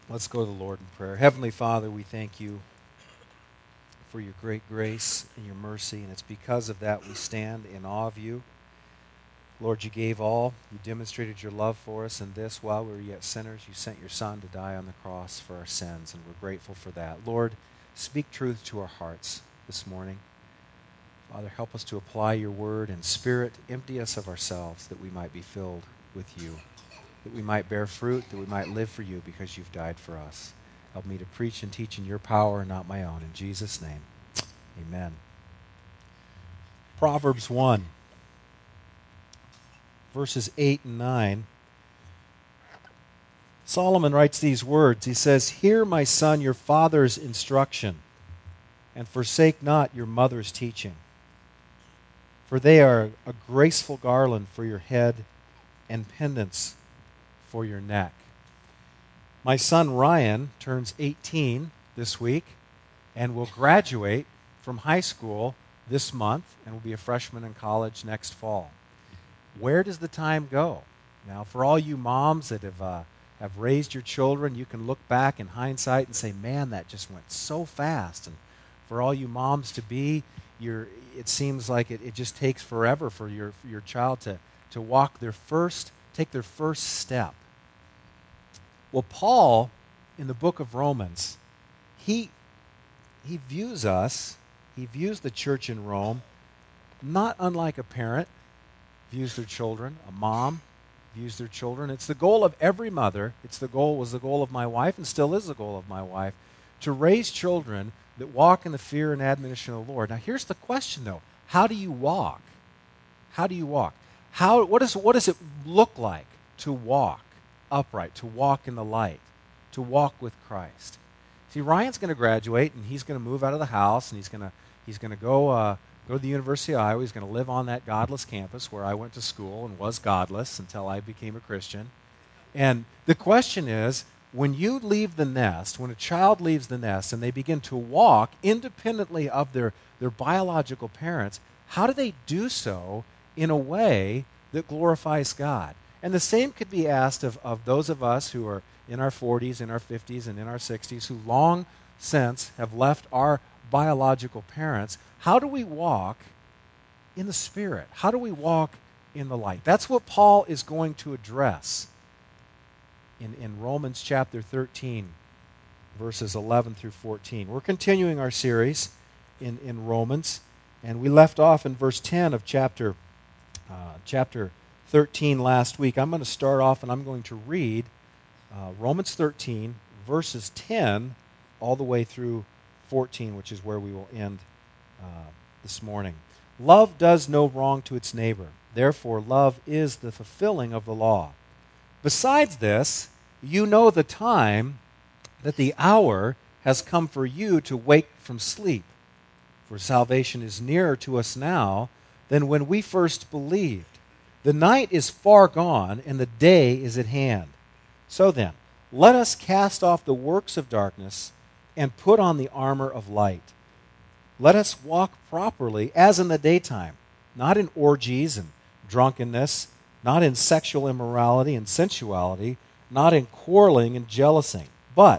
Let's go to the Lord in prayer. Heavenly Father, we thank you for your great grace and your mercy, and it's because of that we stand in awe of you. Lord, you gave all. You demonstrated your love for us, and this, while we were yet sinners, you sent your Son to die on the cross for our sins, and we're grateful for that. Lord, speak truth to our hearts this morning. Father, help us to apply your word and spirit. Empty us of ourselves that we might be filled with you, that we might bear fruit, that we might live for you because you've died for us. Help me to preach and teach in your power and not my own. In Jesus' name, amen. Proverbs 1, verses 8 and 9. Solomon writes these words. He says, "Hear, my son, your father's instruction, and forsake not your mother's teaching. For they are a graceful garland for your head and pendants for your neck." My son Ryan turns 18 this week and will graduate from high school this month and will be a freshman in college next fall. Where does the time go? Now, for all you moms that have raised your children, you can look back in hindsight and say, man, that just went so fast. And for all you moms to be, it seems like it just takes forever for your child to take their first step. Well, Paul, in the book of Romans, he views the church in Rome not unlike a parent views their children, a mom views their children. It's the goal of every mother. Was the goal of my wife, and still is the goal of my wife, to raise children that walk in the fear and admonition of the Lord. Now, here's the question, though. How do you walk? How do you walk? What does it look like to walk upright, to walk in the light, to walk with Christ? See, Ryan's going to graduate, and he's going to move out of the house, and he's going to go to the University of Iowa. He's going to live on that godless campus where I went to school and was godless until I became a Christian. And the question is, when you leave the nest, when a child leaves the nest and they begin to walk independently of their biological parents, how do they do so in a way that glorifies God? And the same could be asked of those of us who are in our 40s, in our 50s, and in our 60s, who long since have left our biological parents. How do we walk in the Spirit? How do we walk in the light? That's what Paul is going to address in Romans chapter 13, verses 11 through 14. We're continuing our series in Romans, and we left off in verse 10 of chapter 13 last week. I'm going to start off and I'm going to read Romans 13, verses 10 all the way through 14, which is where we will end this morning. Love does no wrong to its neighbor. Therefore, love is the fulfilling of the law. Besides this, you know the time, that the hour has come for you to wake from sleep. For salvation is nearer to us now than when we first believed. The night is far gone, and the day is at hand. So then, let us cast off the works of darkness and put on the armor of light. Let us walk properly as in the daytime, not in orgies and drunkenness, not in sexual immorality and sensuality, not in quarreling and jealousy, but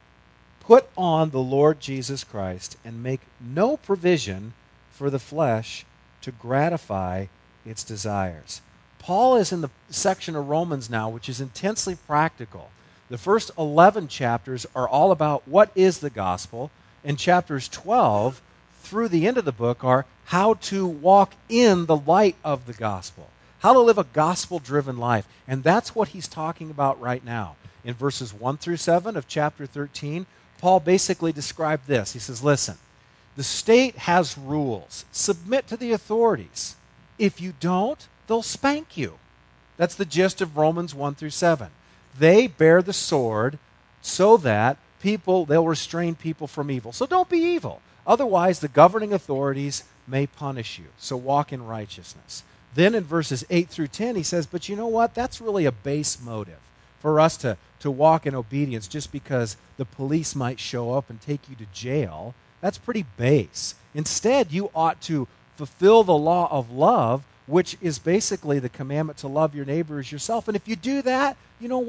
put on the Lord Jesus Christ and make no provision for the flesh to gratify its desires. Paul is in the section of Romans now which is intensely practical. The first 11 chapters are all about what is the gospel, and chapters 12 through the end of the book are how to walk in the light of the gospel, how to live a gospel-driven life. And that's what he's talking about right now. In verses 1 through 7 of chapter 13, Paul basically described this. He says, listen, the state has rules. Submit to the authorities. If you don't, they'll spank you. That's the gist of Romans 1 through 7. They bear the sword so that they'll restrain people from evil. So don't be evil. Otherwise, the governing authorities may punish you. So walk in righteousness. Then in verses 8 through 10, he says, but you know what? That's really a base motive for us to walk in obedience just because the police might show up and take you to jail. That's pretty base. Instead, you ought to fulfill the law of love, which is basically the commandment to love your neighbor as yourself. And if you do that, you know what?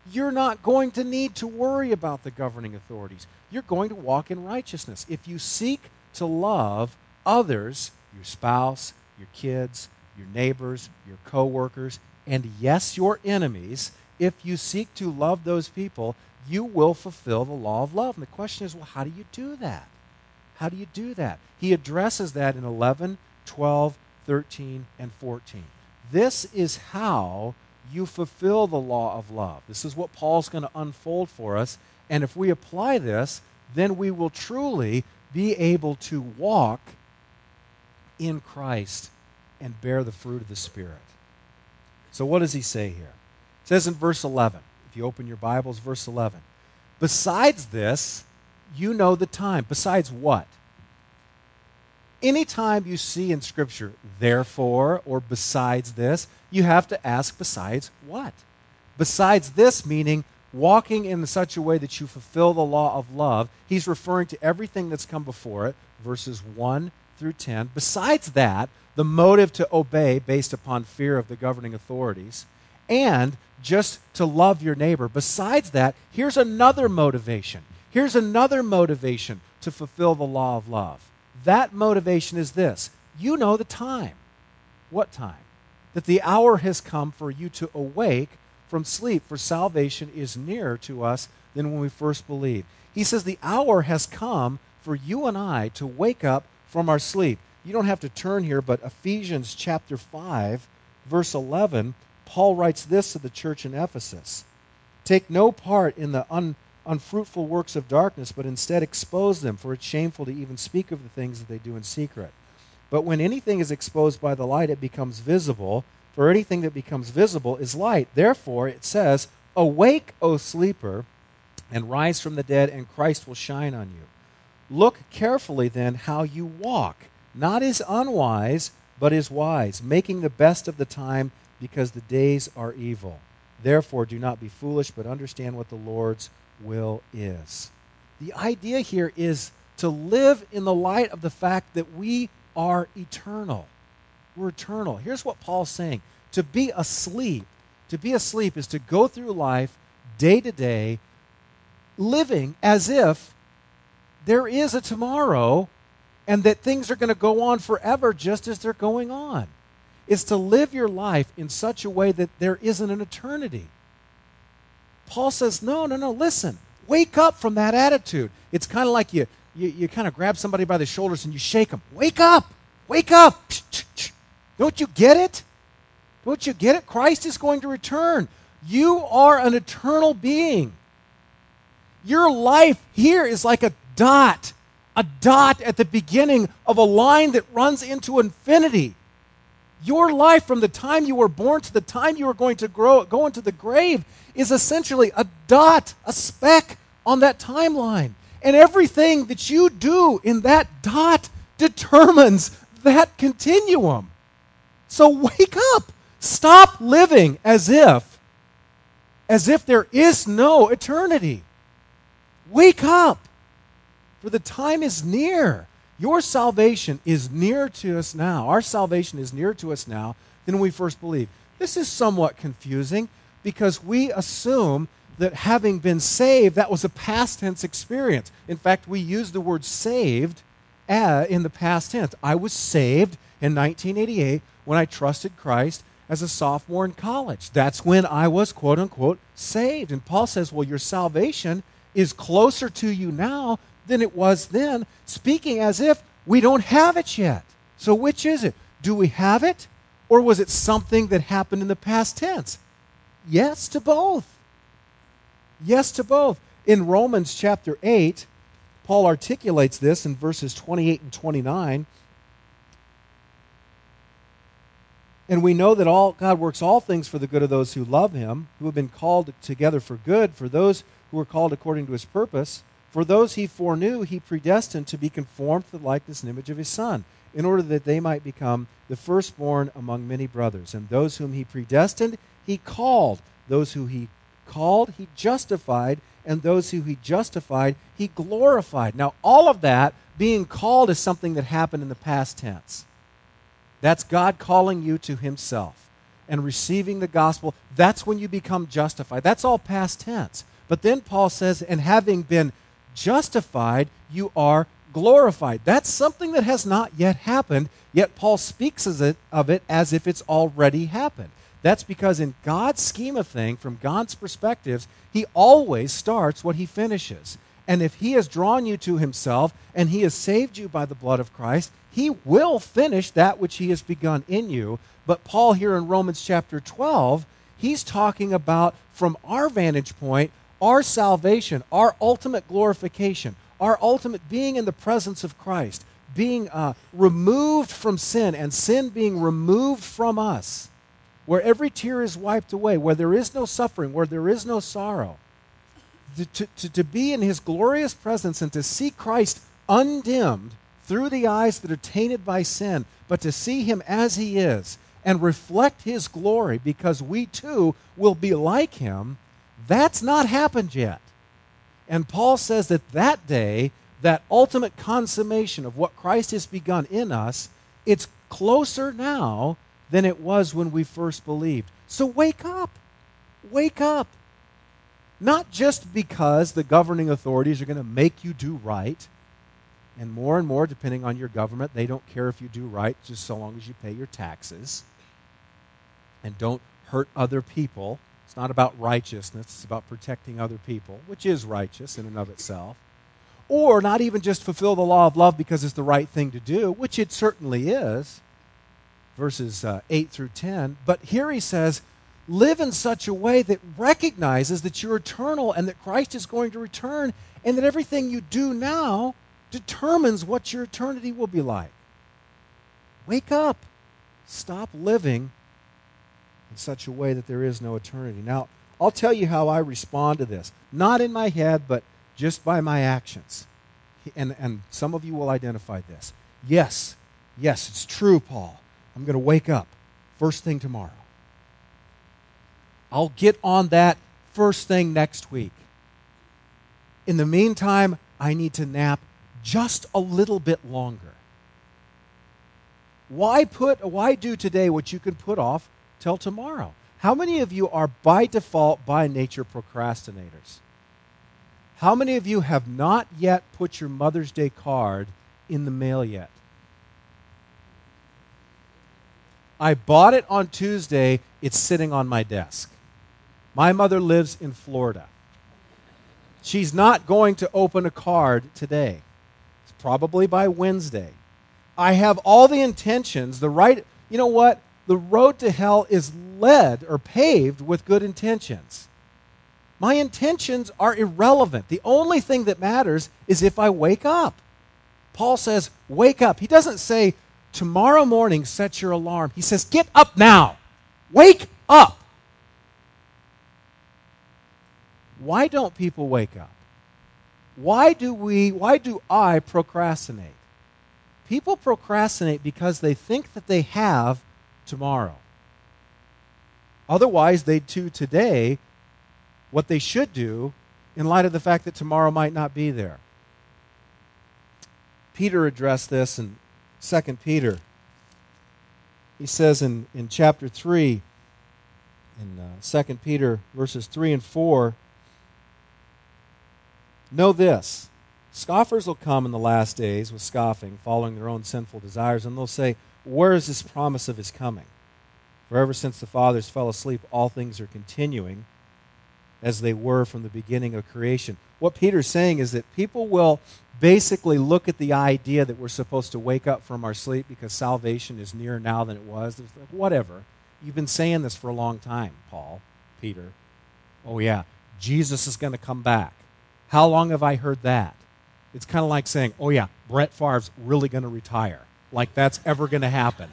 you're not going to need to worry about the governing authorities. You're going to walk in righteousness. If you seek to love others, your spouse, your kids, your neighbors, your coworkers, and yes, your enemies, if you seek to love those people, you will fulfill the law of love. And the question is, well, how do you do that? How do you do that? He addresses that in 11, 12, 13, and 14. This is how you fulfill the law of love. This is what Paul's going to unfold for us. And if we apply this, then we will truly be able to walk in Christ and bear the fruit of the Spirit. So what does he say here? It says in verse 11, if you open your Bibles, verse 11, besides this, you know the time. Besides what? Anytime you see in Scripture, therefore, or besides this, you have to ask, besides what? Besides this, meaning walking in such a way that you fulfill the law of love. He's referring to everything that's come before it, verses 1 through 10. Besides that, the motive to obey based upon fear of the governing authorities, and just to love your neighbor. Besides that, here's another motivation. Here's another motivation to fulfill the law of love. That motivation is this. You know the time. What time? That the hour has come for you to awake from sleep, for salvation is nearer to us than when we first believed. He says the hour has come for you and I to wake up from our sleep. You don't have to turn here, but Ephesians chapter 5, verse 11, Paul writes this to the church in Ephesus. Take no part in the unfruitful works of darkness, but instead expose them, for it's shameful to even speak of the things that they do in secret. But when anything is exposed by the light, it becomes visible, for anything that becomes visible is light. Therefore, it says, awake, O sleeper, and rise from the dead, and Christ will shine on you. Look carefully then how you walk, not as unwise, but as wise, making the best of the time, because the days are evil. Therefore, do not be foolish, but understand what the Lord's will is. The idea here is to live in the light of the fact that we are eternal. We're eternal. Here's what Paul's saying. To be asleep is to go through life day to day, living as if there is a tomorrow and that things are going to go on forever just as they're going on. It's to live your life in such a way that there isn't an eternity. Paul says, no, listen. Wake up from that attitude. It's kind of like you kind of grab somebody by the shoulders and you shake them. Wake up! Wake up! Don't you get it? Don't you get it? Christ is going to return. You are an eternal being. Your life here is like a dot at the beginning of a line that runs into infinity. Your life from the time you were born to the time you are going to go into the grave is essentially a dot, a speck on that timeline. And everything that you do in that dot determines that continuum. So wake up. Stop living as if there is no eternity. Wake up. For the time is near. Your salvation is nearer to us now. Our salvation is nearer to us now than when we first believed. This is somewhat confusing because we assume that having been saved, that was a past tense experience. In fact, we use the word saved in the past tense. I was saved in 1988 when I trusted Christ as a sophomore in college. That's when I was, quote unquote, saved. And Paul says, well, your salvation is closer to you now than it was then, speaking as if we don't have it yet. So which is it? Do we have it? Or was it something that happened in the past tense? Yes to both. Yes to both. In Romans chapter 8, Paul articulates this in verses 28 and 29. And we know that God works all things for the good of those who love him, who have been called together for good, for those who are called according to his purpose. For those he foreknew, he predestined to be conformed to the likeness and image of his Son, in order that they might become the firstborn among many brothers. And those whom he predestined, he called. Those who he called, he justified. And those who he justified, he glorified. Now, all of that, being called, is something that happened in the past tense. That's God calling you to himself. and receiving the gospel, that's when you become justified. That's all past tense. But then Paul says, and having been justified, you are glorified. That's something that has not yet happened, yet Paul speaks of it as if it's already happened. That's because in God's scheme of things, from God's perspectives, he always starts what he finishes. And if he has drawn you to himself and he has saved you by the blood of Christ, he will finish that which he has begun in you. But Paul here in Romans chapter 12, he's talking about, from our vantage point, our salvation, our ultimate glorification, our ultimate being in the presence of Christ, being removed from sin and sin being removed from us, where every tear is wiped away, where there is no suffering, where there is no sorrow. To be in his glorious presence and to see Christ undimmed through the eyes that are tainted by sin, but to see him as he is and reflect his glory because we too will be like him, that's not happened yet. And Paul says that that day, that ultimate consummation of what Christ has begun in us, it's closer now than it was when we first believed. So wake up. Wake up. Not just because the governing authorities are going to make you do right, and more, depending on your government, they don't care if you do right just so long as you pay your taxes and don't hurt other people. It's not about righteousness, it's about protecting other people, which is righteous in and of itself. Or not even just fulfill the law of love because it's the right thing to do, which it certainly is, verses 8 through 10. But here he says, live in such a way that recognizes that you're eternal and that Christ is going to return, and that everything you do now determines what your eternity will be like. Wake up. Stop living in such a way that there is no eternity. Now, I'll tell you how I respond to this. Not in my head, but just by my actions. And some of you will identify this. Yes, it's true, Paul. I'm going to wake up first thing tomorrow. I'll get on that first thing next week. In the meantime, I need to nap just a little bit longer. Why do today what you can put off till tomorrow? How many of you are by default, by nature, procrastinators? How many of you have not yet put your Mother's Day card in the mail yet? I bought it on Tuesday. It's sitting on my desk. My mother lives in Florida. She's not going to open a card today. It's probably by Wednesday. I have all the intentions, you know what? The road to hell is led or paved with good intentions. My intentions are irrelevant. The only thing that matters is if I wake up. Paul says, wake up. He doesn't say, tomorrow morning set your alarm. He says, get up now. Wake up. Why don't people wake up? Why do I procrastinate? People procrastinate because they think that they have tomorrow. Otherwise, they'd do today what they should do in light of the fact that tomorrow might not be there. Peter addressed this in 2 Peter. He says in chapter 3, in 2 Peter verses 3 and 4, know this, scoffers will come in the last days with scoffing, following their own sinful desires, and they'll say, where is this promise of his coming? For ever since the fathers fell asleep, all things are continuing as they were from the beginning of creation. What Peter's saying is that people will basically look at the idea that we're supposed to wake up from our sleep because salvation is nearer now than it was. Like, whatever. You've been saying this for a long time, Peter. Oh yeah, Jesus is going to come back. How long have I heard that? It's kind of like saying, oh yeah, Brett Favre's really going to retire. Like that's ever going to happen.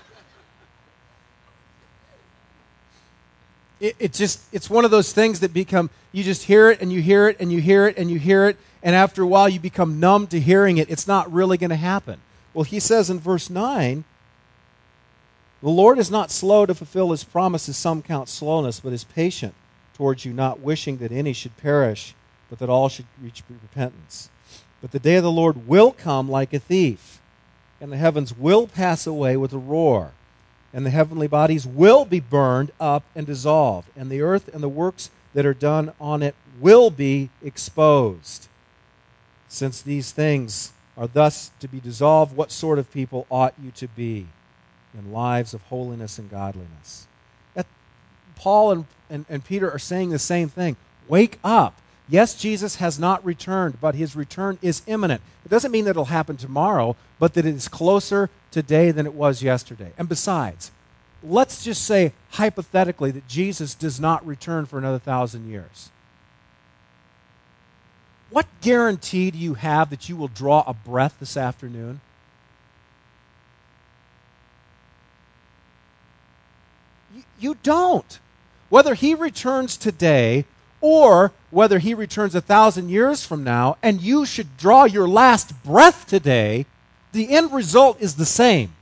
It's one of those things that become, you just hear it and you hear it and you hear it and you hear it, and after a while you become numb to hearing it. It's not really going to happen. Well, he says in verse 9, the Lord is not slow to fulfill his promises, some count slowness, but is patient towards you, not wishing that any should perish, but that all should reach repentance. But the day of the Lord will come like a thief, and the heavens will pass away with a roar, and the heavenly bodies will be burned up and dissolved, and the earth and the works that are done on it will be exposed. Since these things are thus to be dissolved, what sort of people ought you to be in lives of holiness and godliness? Paul and Peter are saying the same thing. Wake up. Yes, Jesus has not returned, but his return is imminent. It doesn't mean that it'll happen tomorrow, but that it is closer today than it was yesterday. And besides, let's just say hypothetically that Jesus does not return for another 1,000 years. What guarantee do you have that you will draw a breath this afternoon? You don't. Whether he returns today or whether he returns 1,000 years from now, and you should draw your last breath today, the end result is the same.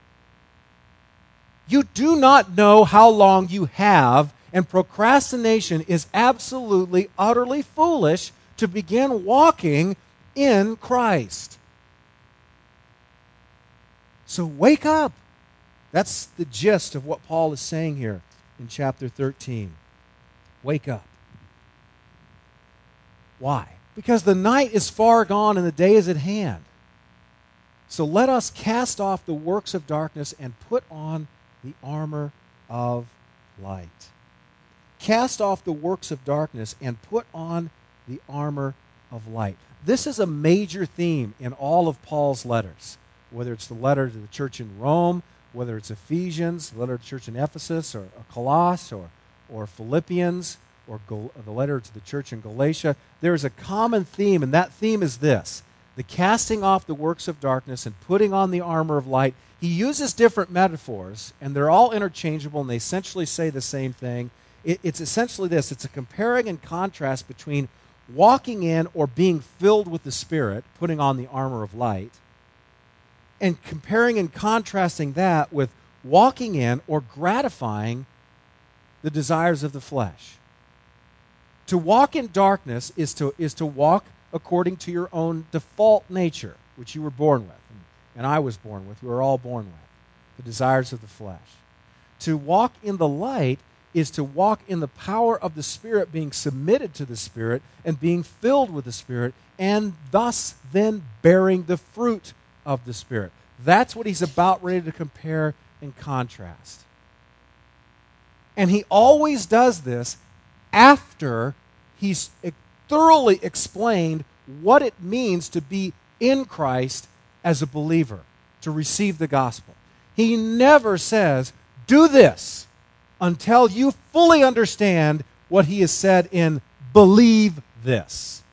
You do not know how long you have, and procrastination is absolutely, utterly foolish to begin walking in Christ. So wake up. That's the gist of what Paul is saying here in chapter 13. Wake up. Why? Because the night is far gone and the day is at hand. So let us cast off the works of darkness and put on the armor of light. Cast off the works of darkness and put on the armor of light. This is a major theme in all of Paul's letters, whether it's the letter to the church in Rome, whether it's Ephesians, the letter to the church in Ephesus, or Colossae, or Philippians, or the letter to the church in Galatia. There is a common theme, and that theme is this: the casting off the works of darkness and putting on the armor of light. He uses different metaphors, and they're all interchangeable, and they essentially say the same thing. It's essentially this: it's a comparing and contrast between walking in or being filled with the Spirit, putting on the armor of light, and comparing and contrasting that with walking in or gratifying the desires of the flesh. To walk in darkness is to walk according to your own default nature, which you were born with, and I was born with. We were all born with the desires of the flesh. To walk in the light is to walk in the power of the Spirit, being submitted to the Spirit and being filled with the Spirit, and thus then bearing the fruit of the Spirit. That's what he's about ready to compare and contrast. And he always does this after he's thoroughly explained what it means to be in Christ as a believer, to receive the gospel. He never says, do this, until you fully understand what he has said in believe this.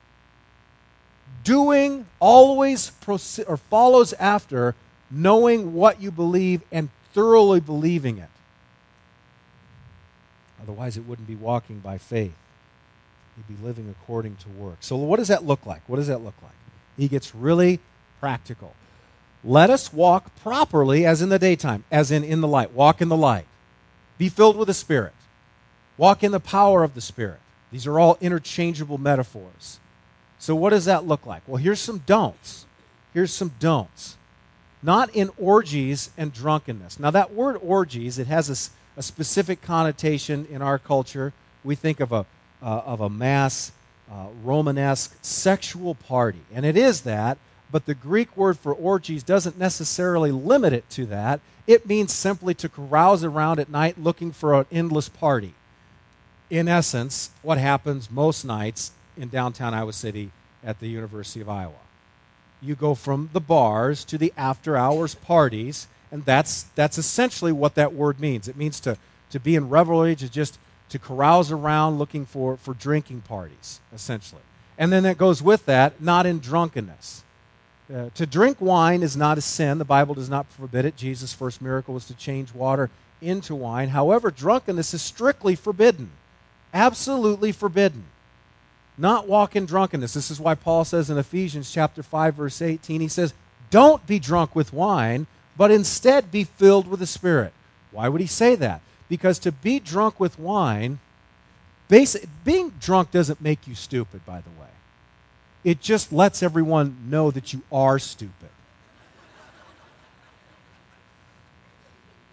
Doing always follows after knowing what you believe and thoroughly believing it. Otherwise, it wouldn't be walking by faith. You'd be living according to work. So what does that look like? What does that look like? He gets really practical. Let us walk properly as in the daytime, as in the light. Walk in the light. Be filled with the Spirit. Walk in the power of the Spirit. These are all interchangeable metaphors. So what does that look like? Well, here's some don'ts. Here's some don'ts. Not in orgies and drunkenness. Now, that word orgies, it has a specific connotation in our culture. We think of a mass Romanesque sexual party, and it is that, but the Greek word for orgies doesn't necessarily limit it to that. It means simply to carouse around at night looking for an endless party. In essence, what happens most nights in downtown Iowa City at the University of Iowa. You go from the bars to the after-hours parties, and that's essentially what that word means. It means to be in revelry, to carouse around looking for drinking parties, essentially. And then it goes with that, not in drunkenness. To drink wine is not a sin. The Bible does not forbid it. Jesus' first miracle was to change water into wine. However, drunkenness is strictly forbidden. Absolutely forbidden. Not walk in drunkenness. This is why Paul says in Ephesians chapter 5, verse 18, he says, don't be drunk with wine, but instead be filled with the Spirit. Why would he say that? Because to be drunk with wine, being drunk doesn't make you stupid, by the way. It just lets everyone know that you are stupid.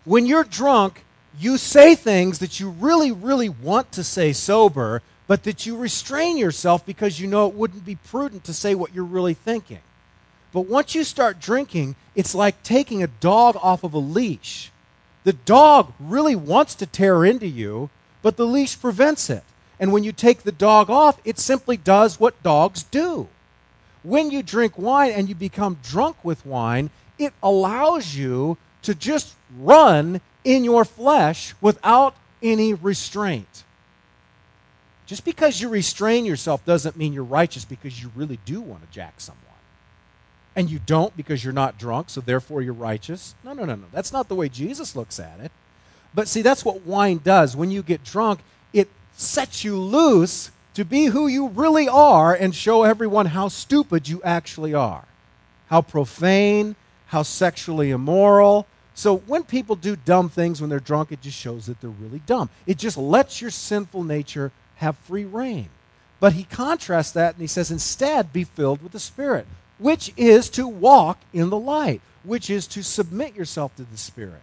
When you're drunk, you say things that you really, really want to say sober, but that you restrain yourself because you know it wouldn't be prudent to say what you're really thinking. But once you start drinking, it's like taking a dog off of a leash. The dog really wants to tear into you, but the leash prevents it. And when you take the dog off, it simply does what dogs do. When you drink wine and you become drunk with wine, it allows you to just run in your flesh without any restraint. Just because you restrain yourself doesn't mean you're righteous because you really do want to jack someone. And you don't because you're not drunk, so therefore you're righteous. No. That's not the way Jesus looks at it. But see, that's what wine does. When you get drunk, it sets you loose to be who you really are and show everyone how stupid you actually are, how profane, how sexually immoral. So when people do dumb things when they're drunk, it just shows that they're really dumb. It just lets your sinful nature have free reign. But he contrasts that and he says, instead, be filled with the Spirit, which is to walk in the light, which is to submit yourself to the Spirit.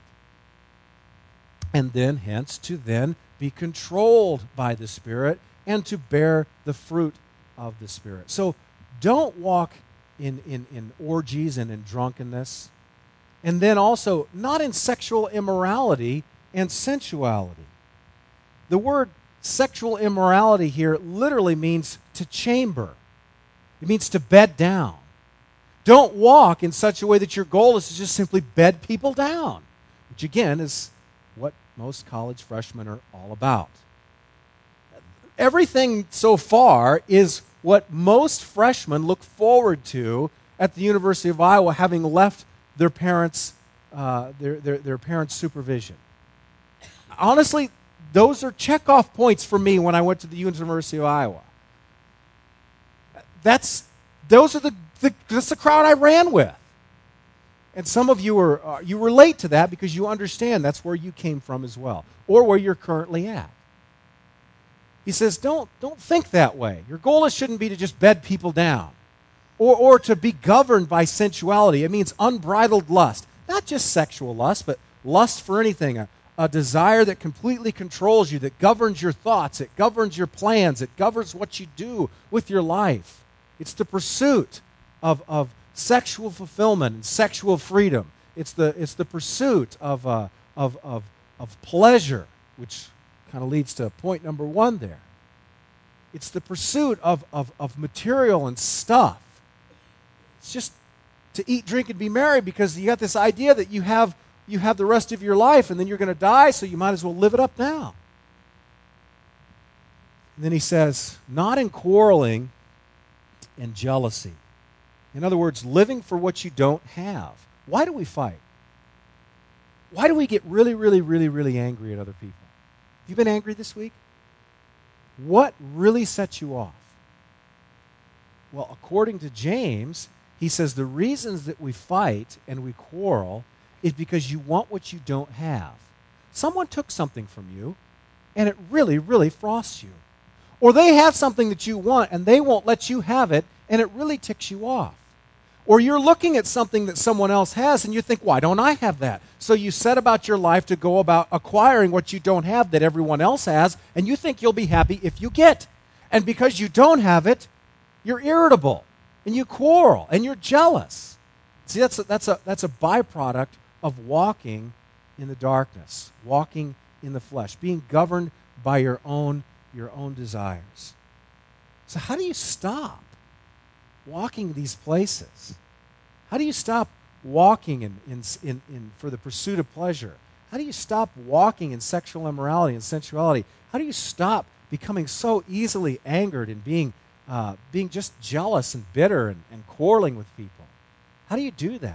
And then, hence, to then be controlled by the Spirit and to bear the fruit of the Spirit. So don't walk in orgies and in drunkenness. And then also, not in sexual immorality and sensuality. The word sexual immorality here literally means to chamber. It means to bed down. Don't walk in such a way that your goal is to just simply bed people down, which again is what most college freshmen are all about. Everything so far is what most freshmen look forward to at the University of Iowa, having left their parents' their parents' supervision. Honestly, those are checkoff points for me when I went to the University of Iowa. That's the crowd I ran with. And some of you you relate to that because you understand that's where you came from as well, or where you're currently at. He says, don't think that way. Your goal shouldn't be to just bed people down or to be governed by sensuality. It means unbridled lust. Not just sexual lust, but lust for anything. A desire that completely controls you, that governs your thoughts, it governs your plans, it governs what you do with your life. It's the pursuit of sexual fulfillment and sexual freedom. It's the pursuit of pleasure, which kind of leads to point number one there. It's the pursuit of material and stuff. It's just to eat, drink, and be merry because you got this idea that you have the rest of your life and then you're going to die, so you might as well live it up now. And then he says, not in quarreling and jealousy. In other words, living for what you don't have. Why do we fight? Why do we get really, really, really, really angry at other people? Have you been angry this week? What really sets you off? Well, according to James, he says the reasons that we fight and we quarrel is because you want what you don't have. Someone took something from you, and it really, really frosts you. Or they have something that you want, and they won't let you have it, and it really ticks you off. Or you're looking at something that someone else has, and you think, why don't I have that? So you set about your life to go about acquiring what you don't have that everyone else has, and you think you'll be happy if you get. And because you don't have it, you're irritable, and you quarrel, and you're jealous. See, that's a byproduct of walking in the darkness, walking in the flesh, being governed by your own desires. So how do you stop walking these places? How do you stop walking in for the pursuit of pleasure? How do you stop walking in sexual immorality and sensuality? How do you stop becoming so easily angered and being just jealous and bitter and quarreling with people? How do you do that?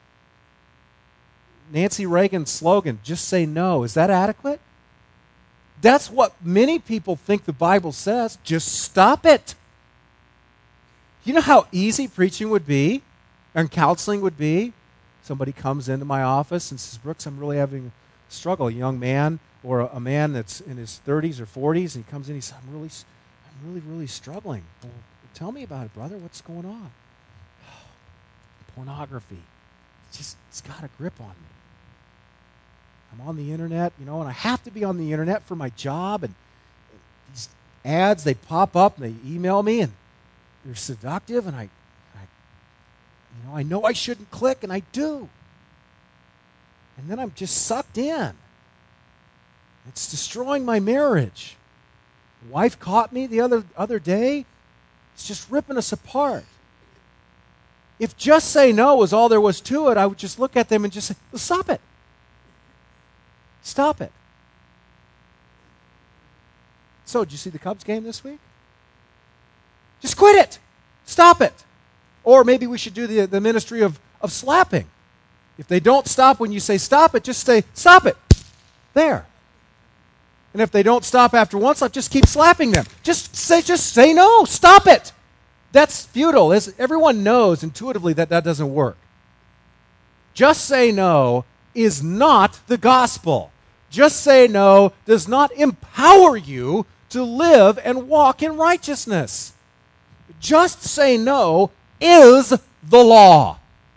Nancy Reagan's slogan, just say no, is that adequate? That's what many people think the Bible says. Just stop it. You know how easy preaching would be and counseling would be? Somebody comes into my office and says, Brooks, I'm really having a struggle. A young man or a man that's in his 30s or 40s, and he comes in and he says, I'm really struggling. Well, tell me about it, brother. What's going on? Pornography. It's got a grip on me. I'm on the internet, and I have to be on the internet for my job, and these ads, they pop up, and they email me, and they're seductive, and I know I shouldn't click, and I do. And then I'm just sucked in. It's destroying my marriage. My wife caught me the other day. It's just ripping us apart. If just say no was all there was to it, I would just look at them and just say, well, stop it. Stop it. So, did you see the Cubs game this week? Just quit it. Stop it. Or maybe we should do the ministry of slapping. If they don't stop when you say stop it, just say, stop it. There. And if they don't stop after one slap, just keep slapping them. Just say no. Stop it. That's futile. Everyone knows intuitively that doesn't work. Just say no is not the gospel. Just say no does not empower you to live and walk in righteousness. Just say no is the law.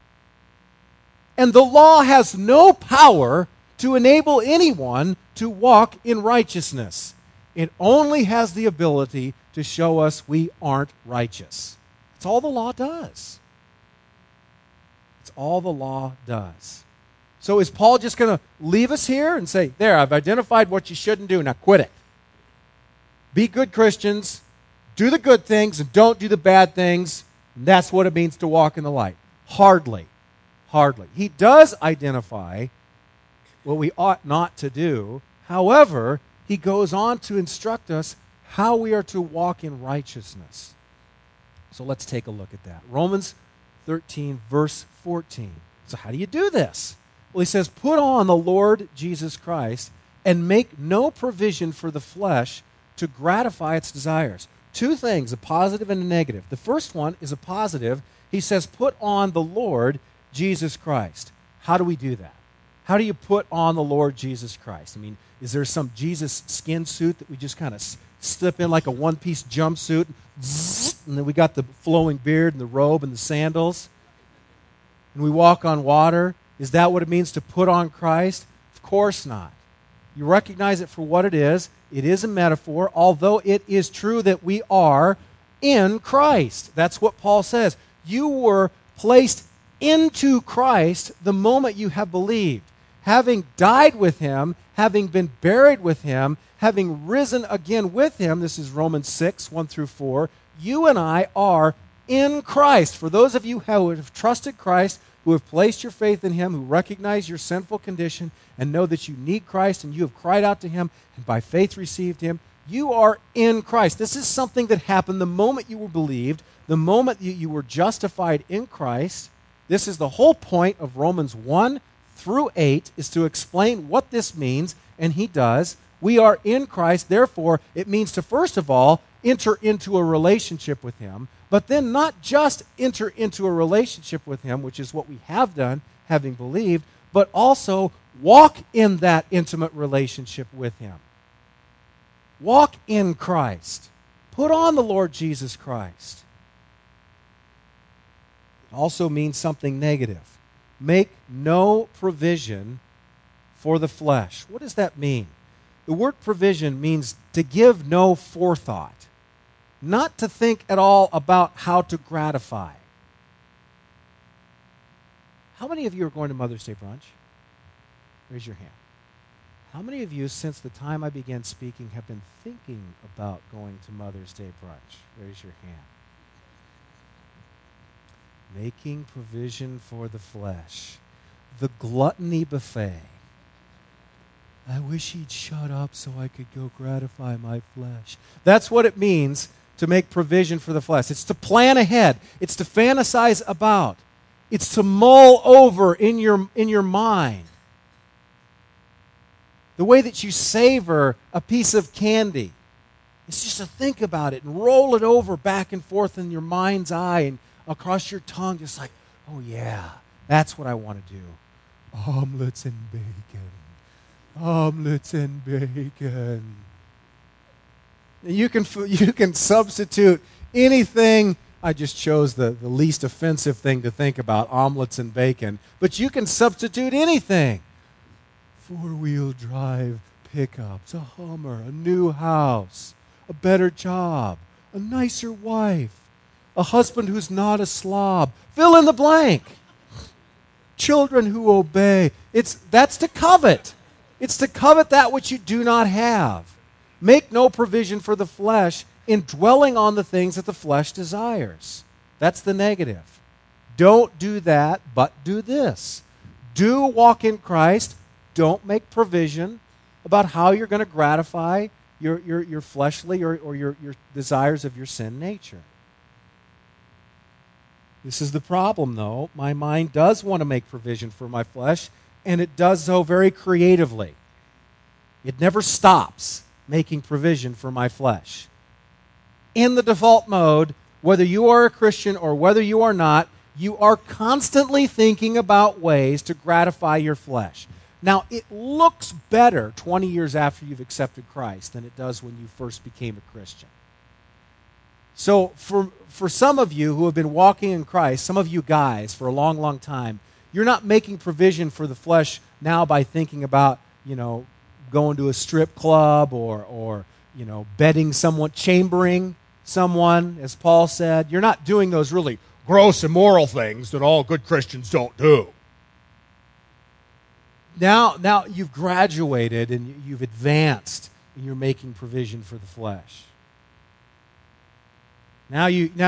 And the law has no power to enable anyone to walk in righteousness. It only has the ability to show us we aren't righteous. That's all the law does. It's all the law does. So is Paul just going to leave us here and say, there, I've identified what you shouldn't do, now quit it. Be good Christians, do the good things, and don't do the bad things. And that's what it means to walk in the light. Hardly. Hardly. He does identify what we ought not to do. However, he goes on to instruct us how we are to walk in righteousness. So let's take a look at that. Romans 13, verse 14. So how do you do this? Well, he says, put on the Lord Jesus Christ and make no provision for the flesh to gratify its desires. Two things, a positive and a negative. The first one is a positive. He says, put on the Lord Jesus Christ. How do we do that? How do you put on the Lord Jesus Christ? I mean, is there some Jesus skin suit that we just kind of slip in like a one-piece jumpsuit, and then we got the flowing beard and the robe and the sandals, and we walk on water? Is that what it means to put on Christ? Of course not. You recognize it for what it is. It is a metaphor, although it is true that we are in Christ. That's what Paul says. You were placed into Christ the moment you have believed. Having died with him, having been buried with him, having risen again with him, this is Romans 6, 1 through 4, you and I are in Christ. For those of you who have trusted Christ, who have placed your faith in him, who recognize your sinful condition and know that you need Christ and you have cried out to him and by faith received him, you are in Christ. This is something that happened the moment you were believed, the moment you were justified in Christ. This is the whole point of Romans 1 through 8, is to explain what this means, and he does. We are in Christ, therefore it means to first of all enter into a relationship with him, but then not just enter into a relationship with him, which is what we have done, having believed, but also walk in that intimate relationship with him. Walk in Christ. Put on the Lord Jesus Christ. It also means something negative. Make no provision for the flesh. What does that mean? The word provision means to give no forethought. Not to think at all about how to gratify. How many of you are going to Mother's Day brunch? Raise your hand. How many of you, since the time I began speaking, have been thinking about going to Mother's Day brunch? Raise your hand. Making provision for the flesh. The gluttony buffet. I wish he'd shut up so I could go gratify my flesh. That's what it means to make provision for the flesh. It's to plan ahead. It's to fantasize about. It's to mull over in your mind. The way that you savor a piece of candy. It's just to think about it and roll it over back and forth in your mind's eye and across your tongue, just like, oh yeah, that's what I want to do. Omelets and bacon. Omelets and bacon. You can substitute anything. I just chose the least offensive thing to think about, omelets and bacon. But you can substitute anything 4-wheel drive pickups, a Hummer, a new house, a better job, a nicer wife, a husband who's not a slob. Fill in the blank. Children who obey. That's to covet. It's to covet that which you do not have. Make no provision for the flesh in dwelling on the things that the flesh desires. That's the negative. Don't do that, but do this. Do walk in Christ. Don't make provision about how you're going to gratify your fleshly or your desires of your sin nature. This is the problem, though. My mind does want to make provision for my flesh, and it does so very creatively. It never stops making provision for my flesh. In the default mode, whether you are a Christian or whether you are not, you are constantly thinking about ways to gratify your flesh. Now, it looks better 20 years after you've accepted Christ than it does when you first became a Christian. So for some of you who have been walking in Christ, some of you guys for a long, long time, you're not making provision for the flesh now by thinking about, going to a strip club or bedding someone, chambering someone, as Paul said. You're not doing those really gross, immoral things that all good Christians don't do. Now you've graduated and you've advanced and you're making provision for the flesh. Now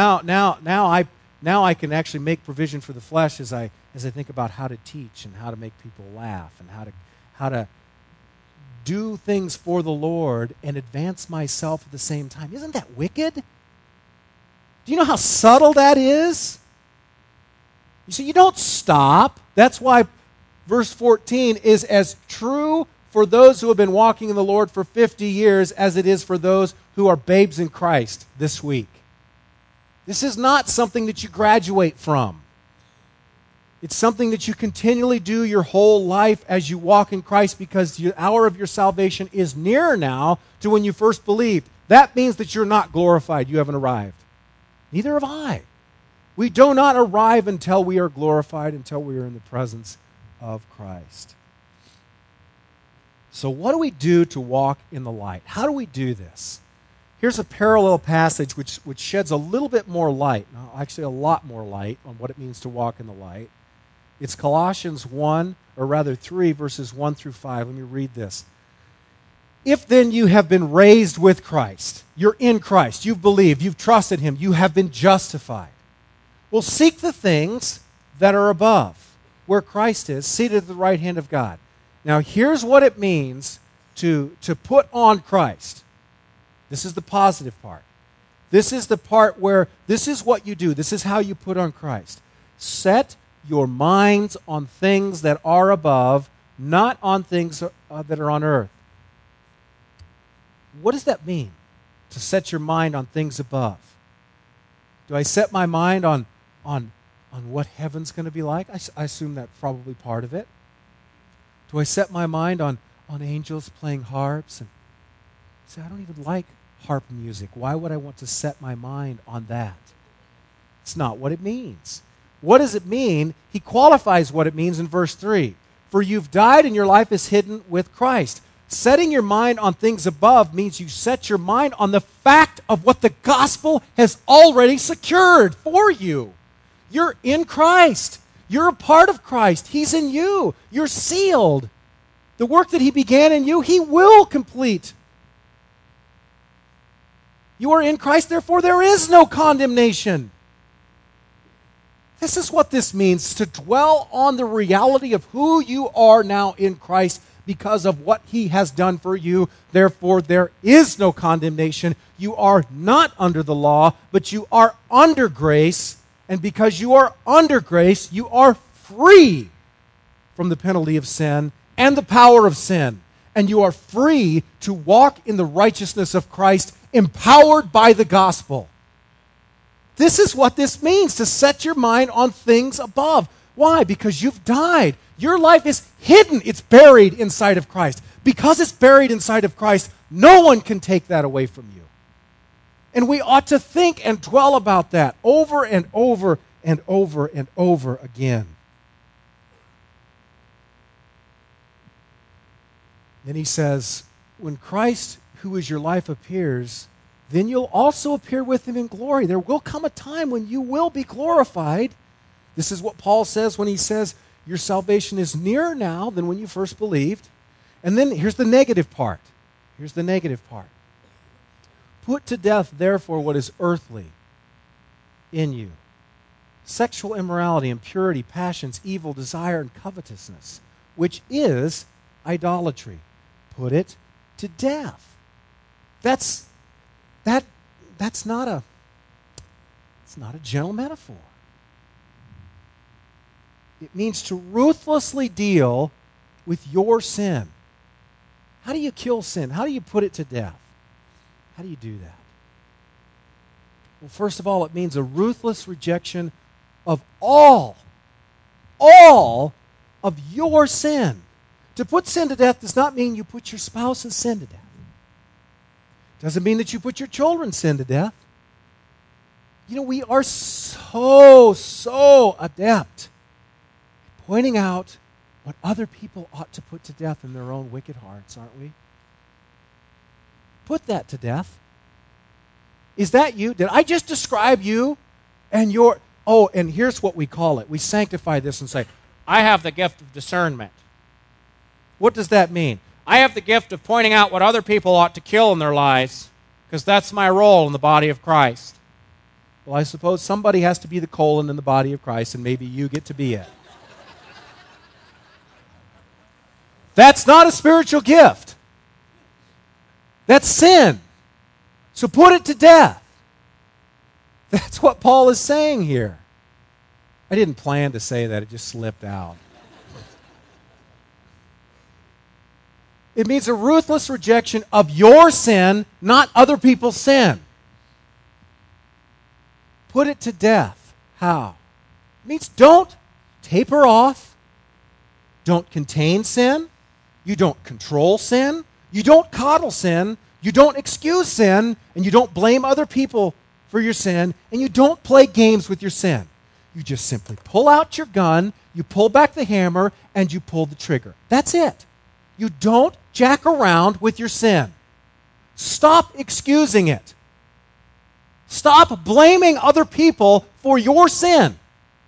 I can actually make provision for the flesh as I think about how to teach and how to make people laugh and how to do things for the Lord and advance myself at the same time. Isn't that wicked? Do you know how subtle that is? You see, you don't stop. That's why verse 14 is as true for those who have been walking in the Lord for 50 years as it is for those who are babes in Christ this week. This is not something that you graduate from. It's something that you continually do your whole life as you walk in Christ, because the hour of your salvation is nearer now to when you first believed. That means that you're not glorified. You haven't arrived. Neither have I. We do not arrive until we are glorified, until we are in the presence of Christ. So what do we do to walk in the light? How do we do this? Here's a parallel passage which sheds a little bit more light, actually a lot more light, on what it means to walk in the light. It's Colossians 3, verses 1 through 5. Let me read this. If then you have been raised with Christ, you're in Christ, you've believed, you've trusted Him, you have been justified. Well, seek the things that are above, where Christ is, seated at the right hand of God. Now, here's what it means to put on Christ. This is the positive part. This is the part where this is what you do. This is how you put on Christ. Set your minds on things that are above, not on things that are on earth. What does that mean, to set your mind on things above? Do I set my mind on what heaven's going to be like? I assume that's probably part of it. Do I set my mind on angels playing harps? And say, I don't even like harp music. Why would I want to set my mind on that? It's not what it means. What does it mean? He qualifies what it means in verse 3. For you've died and your life is hidden with Christ. Setting your mind on things above means you set your mind on the fact of what the gospel has already secured for you. You're in Christ. You're a part of Christ. He's in you. You're sealed. The work that He began in you, He will complete. You are in Christ, therefore there is no condemnation. This is what this means, to dwell on the reality of who you are now in Christ because of what He has done for you. Therefore, there is no condemnation. You are not under the law, but you are under grace. And because you are under grace, you are free from the penalty of sin and the power of sin. And you are free to walk in the righteousness of Christ, empowered by the gospel. This is what this means, to set your mind on things above. Why? Because you've died. Your life is hidden. It's buried inside of Christ. Because it's buried inside of Christ, no one can take that away from you. And we ought to think and dwell about that over and over and over and over again. Then he says, when Christ, who is your life, appears, then you'll also appear with him in glory. There will come a time when you will be glorified. This is what Paul says when he says, your salvation is nearer now than when you first believed. And then here's the negative part. Here's the negative part. Put to death, therefore, what is earthly in you. Sexual immorality, impurity, passions, evil, desire, and covetousness, which is idolatry. Put it to death. That's not a gentle metaphor. It means to ruthlessly deal with your sin. How do you kill sin? How do you put it to death? How do you do that? Well, first of all, it means a ruthless rejection of all of your sin. To put sin to death does not mean you put your spouse's sin to death. Doesn't mean that you put your children's sin to death. You know, we are so adept at pointing out what other people ought to put to death in their own wicked hearts, aren't we? Put that to death. Is that you? Did I just describe you and your... Oh, and here's what we call it. We sanctify this and say, I have the gift of discernment. What does that mean? I have the gift of pointing out what other people ought to kill in their lives because that's my role in the body of Christ. Well, I suppose somebody has to be the colon in the body of Christ, and maybe you get to be it. That's not a spiritual gift. That's sin. So put it to death. That's what Paul is saying here. I didn't plan to say that. It just slipped out. It means a ruthless rejection of your sin, not other people's sin. Put it to death. How? It means don't taper off. Don't contain sin. You don't control sin. You don't coddle sin. You don't excuse sin. And you don't blame other people for your sin. And you don't play games with your sin. You just simply pull out your gun, you pull back the hammer, and you pull the trigger. That's it. You don't jack around with your sin. Stop excusing it. Stop blaming other people for your sin.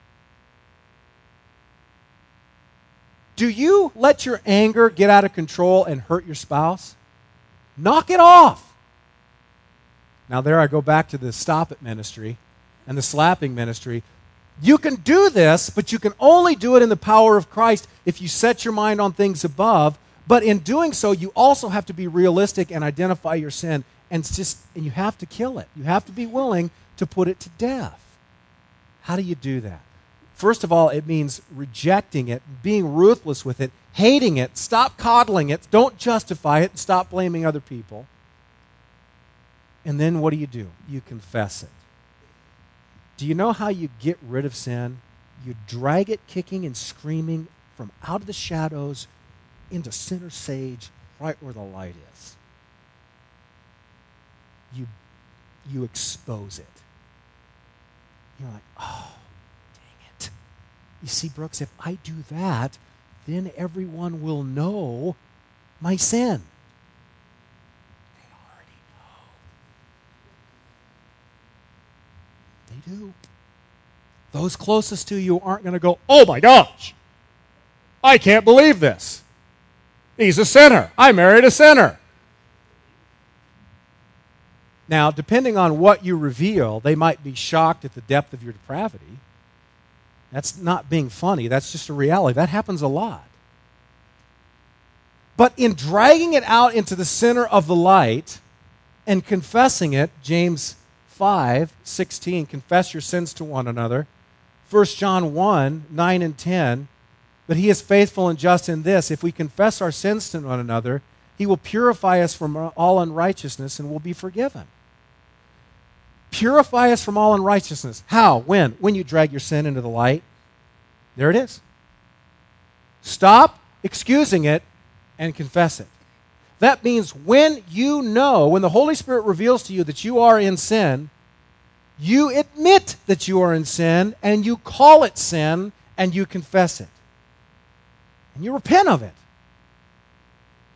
Do you let your anger get out of control and hurt your spouse? Knock it off. Now there I go back to the stop it ministry and the slapping ministry. You can do this, but you can only do it in the power of Christ if you set your mind on things above. But in doing so, you also have to be realistic and identify your sin, and you have to kill it. You have to be willing to put it to death. How do you do that? First of all, it means rejecting it, being ruthless with it, hating it, stop coddling it, don't justify it, and stop blaming other people. And then what do? You confess it. Do you know how you get rid of sin? You drag it kicking and screaming from out of the shadows into center stage, right where the light is. You expose it. You're like, oh, dang it. You see, Brooks, if I do that, then everyone will know my sin. They already know. They do. Those closest to you aren't going to go, oh my gosh, I can't believe this. He's a sinner. I married a sinner. Now, depending on what you reveal, they might be shocked at the depth of your depravity. That's not being funny. That's just a reality. That happens a lot. But in dragging it out into the center of the light and confessing it, James 5:16, confess your sins to one another. 1 John 1:9 and 10, but he is faithful and just in this. If we confess our sins to one another, he will purify us from all unrighteousness and will be forgiven. Purify us from all unrighteousness. How? When? When you drag your sin into the light. There it is. Stop excusing it and confess it. That means when you know, when the Holy Spirit reveals to you that you are in sin, you admit that you are in sin and you call it sin and you confess it. And you repent of it.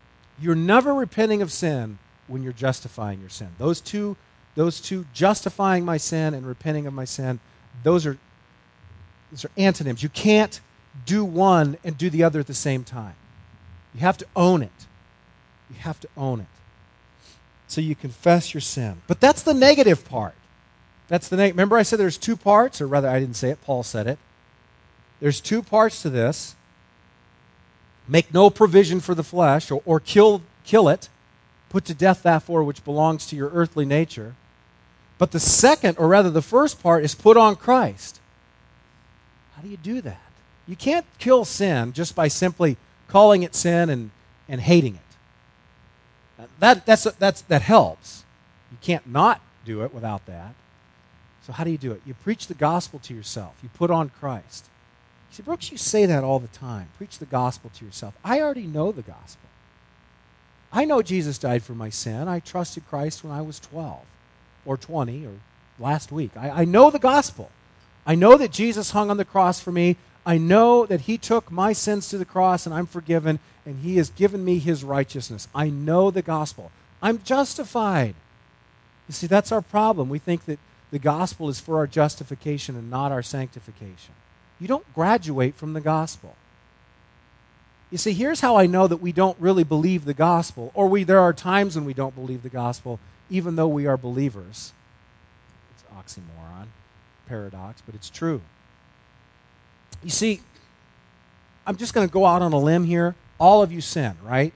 You're never repenting of sin when you're justifying your sin. Those two, justifying my sin and repenting of my sin, those are antonyms. You can't do one and do the other at the same time. You have to own it. You have to own it. So you confess your sin. But that's the negative part. Remember I said there's two parts, or rather I didn't say it, Paul said it. There's two parts to this. Make no provision for the flesh, or kill it. Put to death that for which belongs to your earthly nature. But the second, or rather the first part, is put on Christ. How do you do that? You can't kill sin just by simply calling it sin and hating it. That helps. You can't not do it without that. So how do you do it? You preach the gospel to yourself. You put on Christ. You say, Brooks, you say that all the time. Preach the gospel to yourself. I already know the gospel. I know Jesus died for my sin. I trusted Christ when I was 12 or 20 or last week. I know the gospel. I know that Jesus hung on the cross for me. I know that he took my sins to the cross and I'm forgiven and he has given me his righteousness. I know the gospel. I'm justified. You see, that's our problem. We think that the gospel is for our justification and not our sanctification. You don't graduate from the gospel. You see, here's how I know that we don't really believe the gospel, or there are times when we don't believe the gospel, even though we are believers. It's oxymoron, paradox, but it's true. You see, I'm just going to go out on a limb here. All of you sin, right?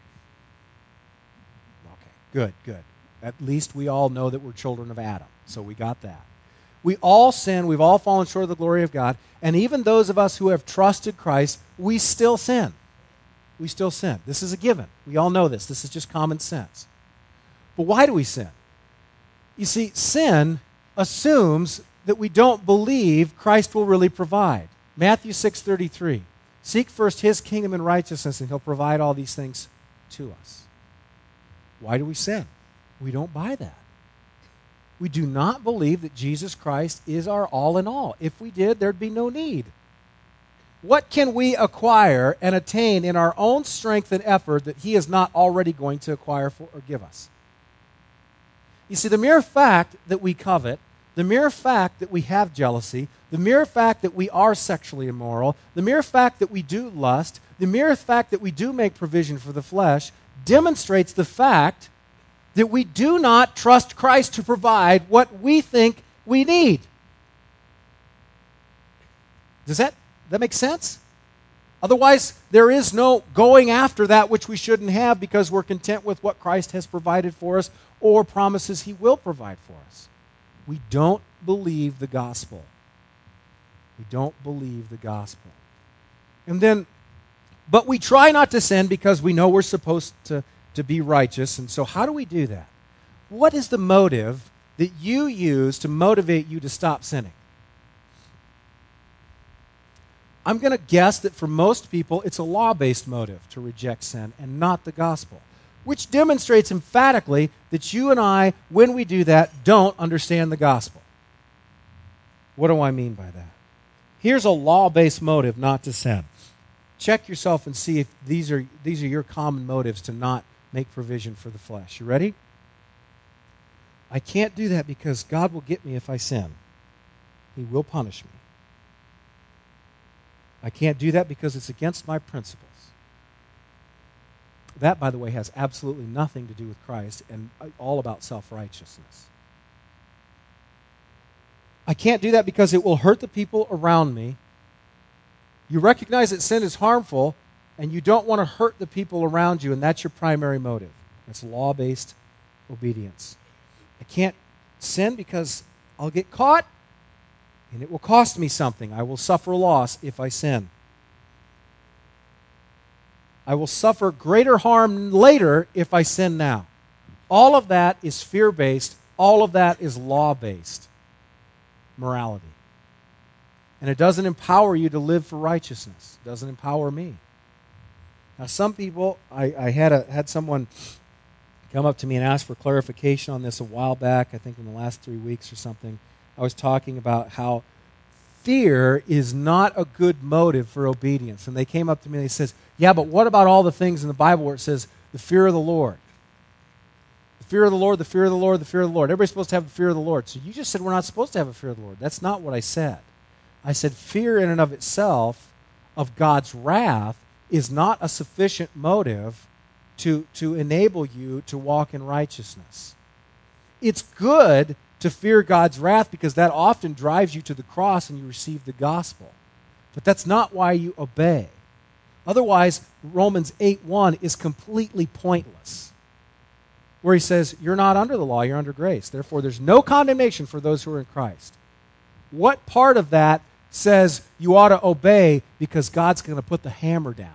Okay, good. At least we all know that we're children of Adam, so we got that. We all sin. We've all fallen short of the glory of God. And even those of us who have trusted Christ, we still sin. We still sin. This is a given. We all know this. This is just common sense. But why do we sin? You see, sin assumes that we don't believe Christ will really provide. Matthew 6:33. Seek first his kingdom and righteousness, and he'll provide all these things to us. Why do we sin? We don't buy that. We do not believe that Jesus Christ is our all in all. If we did, there'd be no need. What can we acquire and attain in our own strength and effort that he is not already going to acquire for or give us? You see, the mere fact that we covet, the mere fact that we have jealousy, the mere fact that we are sexually immoral, the mere fact that we do lust, the mere fact that we do make provision for the flesh, demonstrates the fact that we do not trust Christ to provide what we think we need. Does that make sense? Otherwise, there is no going after that which we shouldn't have because we're content with what Christ has provided for us or promises he will provide for us. We don't believe the gospel. We don't believe the gospel. But we try not to sin because we know we're supposed to be righteous. And so how do we do that? What is the motive that you use to motivate you to stop sinning? I'm going to guess that for most people, it's a law-based motive to reject sin and not the gospel, which demonstrates emphatically that you and I, when we do that, don't understand the gospel. What do I mean by that? Here's a law-based motive not to sin. Check yourself and see if these are your common motives to not make provision for the flesh. You ready? I can't do that because God will get me if I sin. He will punish me. I can't do that because it's against my principles. That, by the way, has absolutely nothing to do with Christ and all about self-righteousness. I can't do that because it will hurt the people around me. You recognize that sin is harmful, and you don't want to hurt the people around you, and that's your primary motive. That's law-based obedience. I can't sin because I'll get caught, and it will cost me something. I will suffer loss if I sin. I will suffer greater harm later if I sin now. All of that is fear-based. All of that is law-based morality. And it doesn't empower you to live for righteousness. It doesn't empower me. Now, some people, I had someone come up to me and ask for clarification on this a while back, I think in the last 3 weeks or something. I was talking about how fear is not a good motive for obedience. And they came up to me and they said, yeah, but what about all the things in the Bible where it says The fear of the Lord. The fear of the Lord, the fear of the Lord, the fear of the Lord. Everybody's supposed to have the fear of the Lord. So you just said we're not supposed to have a fear of the Lord. That's not what I said. I said fear in and of itself of God's wrath is not a sufficient motive to enable you to walk in righteousness. It's good to fear God's wrath because that often drives you to the cross and you receive the gospel. But that's not why you obey. Otherwise, Romans 8:1 is completely pointless, where he says, you're not under the law, you're under grace. Therefore, there's no condemnation for those who are in Christ. What part of that says you ought to obey because God's going to put the hammer down?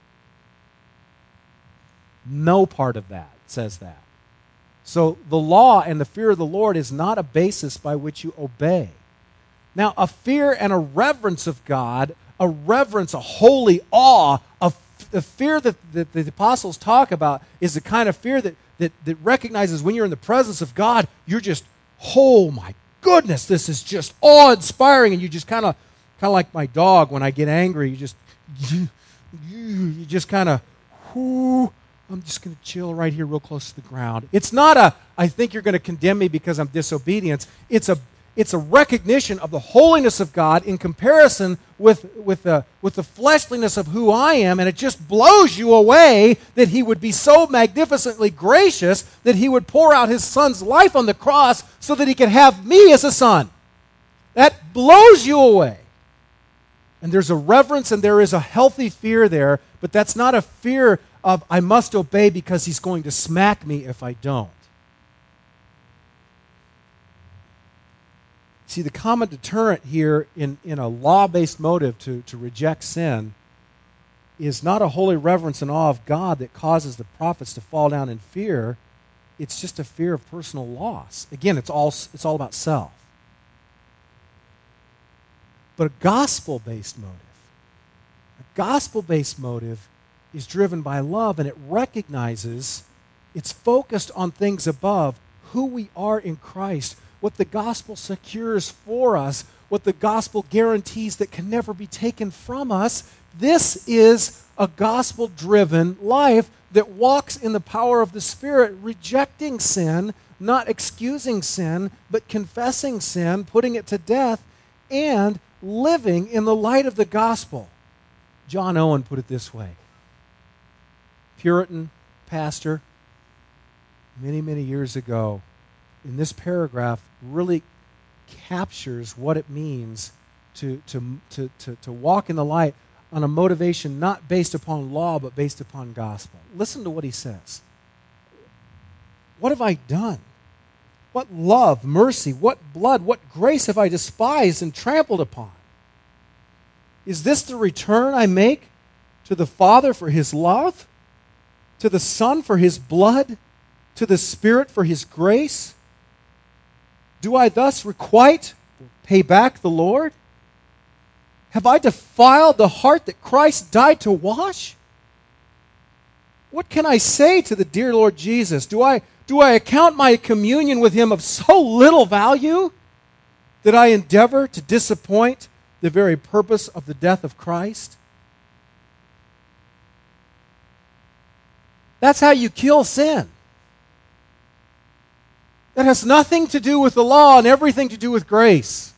No part of that says that. So the law and the fear of the Lord is not a basis by which you obey. Now, a fear and a reverence of God, a reverence, a holy awe, the fear that the apostles talk about is the kind of fear that recognizes when you're in the presence of God, you're just, oh my goodness, this is just awe-inspiring, and you just kind of like my dog when I get angry, you just kind of, I'm just going to chill right here real close to the ground. It's not I think you're going to condemn me because I'm disobedient. It's a recognition of the holiness of God in comparison with the fleshliness of who I am, and it just blows you away that he would be so magnificently gracious that he would pour out his son's life on the cross so that he could have me as a son. That blows you away. And there's a reverence and there is a healthy fear there, but that's not a fear of I must obey because he's going to smack me if I don't. See, the common deterrent here in a law-based motive to reject sin is not a holy reverence and awe of God that causes the prophets to fall down in fear. It's just a fear of personal loss. Again, it's all about self. But a gospel-based motive is driven by love, and it recognizes, it's focused on things above, who we are in Christ, what the gospel secures for us, what the gospel guarantees that can never be taken from us. This is a gospel-driven life that walks in the power of the Spirit, rejecting sin, not excusing sin, but confessing sin, putting it to death, and living in the light of the gospel. John Owen put it this way. Puritan pastor, many, many years ago, in this paragraph really captures what it means to walk in the light on a motivation not based upon law but based upon gospel. Listen to what he says. What have I done? What love, mercy, what blood, what grace have I despised and trampled upon? Is this the return I make to the Father for his love? To the Son for his blood? To the Spirit for his grace? Do I thus requite, pay back the Lord? Have I defiled the heart that Christ died to wash? What can I say to the dear Lord Jesus? Do I account my communion with him of so little value that I endeavor to disappoint the very purpose of the death of Christ? That's how you kill sin. That has nothing to do with the law and everything to do with grace.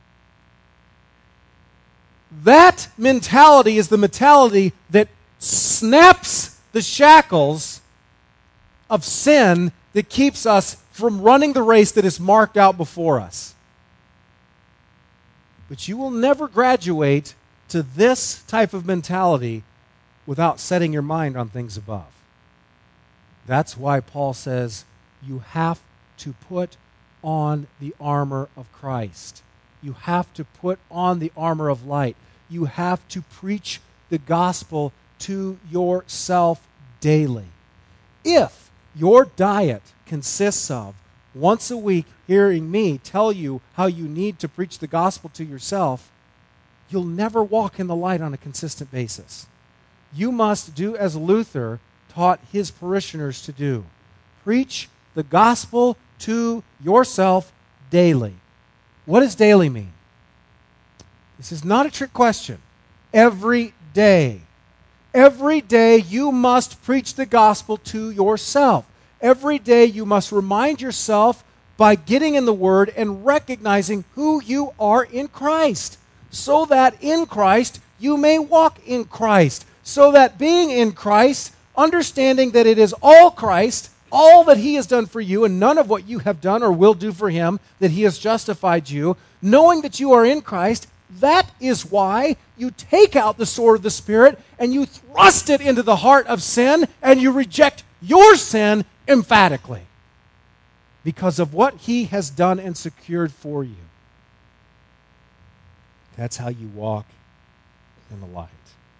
That mentality is the mentality that snaps the shackles of sin that keeps us from running the race that is marked out before us. But you will never graduate to this type of mentality without setting your mind on things above. That's why Paul says you have to put on the armor of Christ. You have to put on the armor of light. You have to preach the gospel to yourself daily. If your diet consists of once a week hearing me tell you how you need to preach the gospel to yourself, you'll never walk in the light on a consistent basis. You must do as Luther taught his parishioners to do. Preach the gospel to yourself daily. What does daily mean? This is not a trick question. Every day. Every day you must preach the gospel to yourself. Every day you must remind yourself by getting in the Word and recognizing who you are in Christ, so that in Christ you may walk in Christ, so that being in Christ, understanding that it is all Christ, all that He has done for you, and none of what you have done or will do for Him, that He has justified you, knowing that you are in Christ, that is why you take out the sword of the Spirit and you thrust it into the heart of sin and you reject your sin emphatically because of what He has done and secured for you. That's how you walk in the light.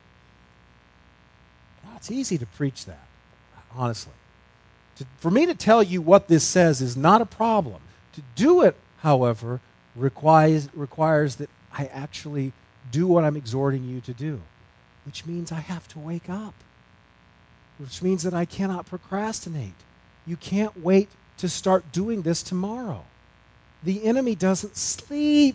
Now, it's easy to preach that, honestly. For me to tell you what this says is not a problem. To do it, however, requires that I actually do what I'm exhorting you to do, which means I have to wake up, which means that I cannot procrastinate. You can't wait to start doing this tomorrow. The enemy doesn't sleep.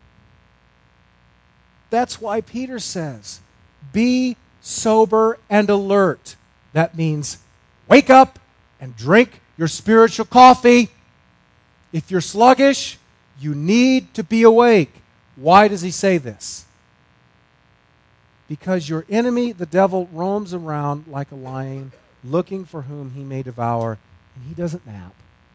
That's why Peter says, be sober and alert. That means wake up and drink your spiritual coffee. If you're sluggish, you need to be awake. Why does he say this? Because your enemy, the devil, roams around like a lion, looking for whom he may devour, and he doesn't nap.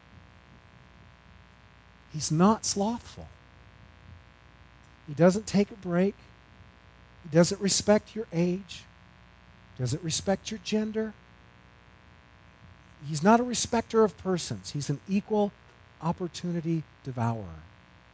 He's not slothful. He doesn't take a break. He doesn't respect your age. He doesn't respect your gender. He's not a respecter of persons. He's an equal opportunity devourer.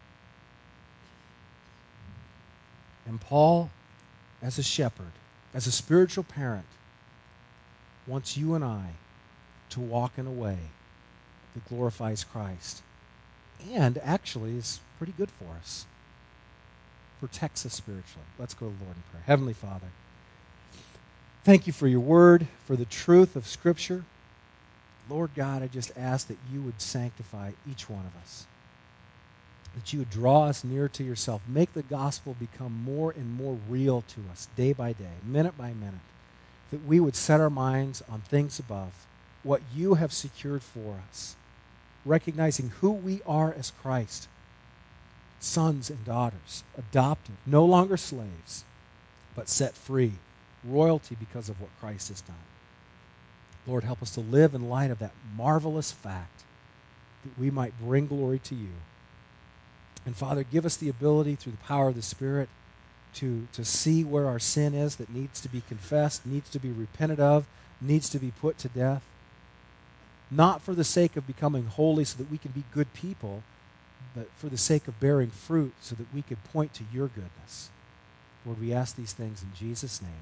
And Paul, as a shepherd, as a spiritual parent, wants you and I to walk in a way that glorifies Christ. And actually is pretty good for us. Protects us spiritually. Let's go to the Lord in prayer. Heavenly Father, thank you for your word, for the truth of Scripture. Lord God, I just ask that you would sanctify each one of us, that you would draw us near to yourself, make the gospel become more and more real to us day by day, minute by minute, that we would set our minds on things above, what you have secured for us, recognizing who we are as Christ, sons and daughters, adopted, no longer slaves, but set free, royalty because of what Christ has done. Lord, help us to live in light of that marvelous fact that we might bring glory to you. And Father, give us the ability through the power of the Spirit to see where our sin is that needs to be confessed, needs to be repented of, needs to be put to death. Not for the sake of becoming holy so that we can be good people, but for the sake of bearing fruit so that we could point to your goodness. Lord, we ask these things in Jesus' name.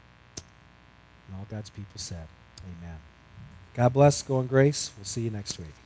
And all God's people said, amen. God bless. Go in grace. We'll see you next week.